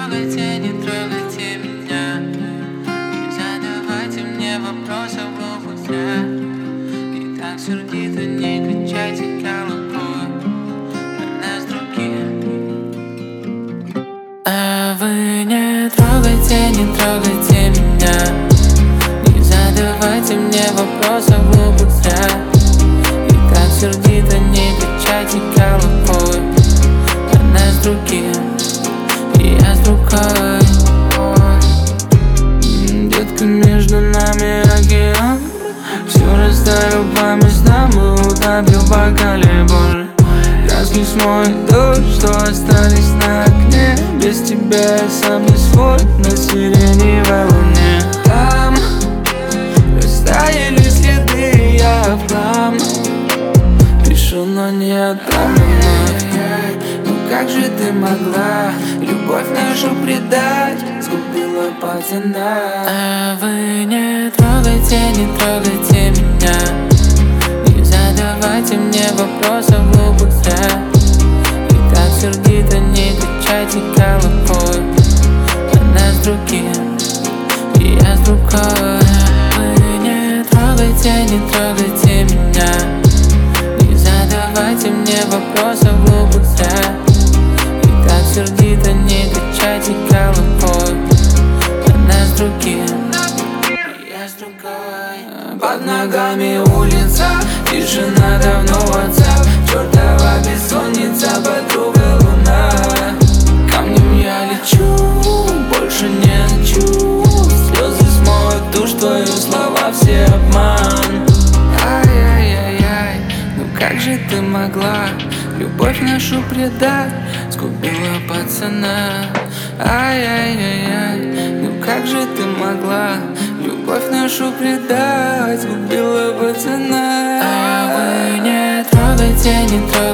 не трогайте меня. Не задавайте мне вопросов глупых зря. И так сердито не кричайте головой на нас других. А вы не трогайте меня. Не задавайте мне вопросов глупых зря. И так сердито не кричайте головой на нас других. И я с другой. Детка, между нами океан. Все растаю по местам и утопил в бокале боль. Краски смой дождь, что остались на окне. Без тебя я сам не свой на сиреневой луне. Там растаяли следы, я в хлам. Пишу, но не отправлю. Ну как же ты могла любовь нашу предать? Сгубила пацана. А вы не трогайте меня. Не задавайте мне вопросов глупых зря. И так сердито не кричайте головой на нас других. И я с другой. Вы не трогайте меня. Не задавайте мне вопросов глупых зря. И так сердито не кричайте головой на нас других. И я с другой. Под ногами улица, тишина давно WhatsApp. Чёртова бессонница, подруга луна. Камнем я лечу, больше не хочу. Слезы смоют тушь твою, слова все обман. Ай-яй-яй-яй, ну как же ты могла любовь нашу предать? Сгубила пацана. Ай-яй-яй-яй, ну как же ты могла любовь нашу предать? Сгубила пацана. А вы не трогайте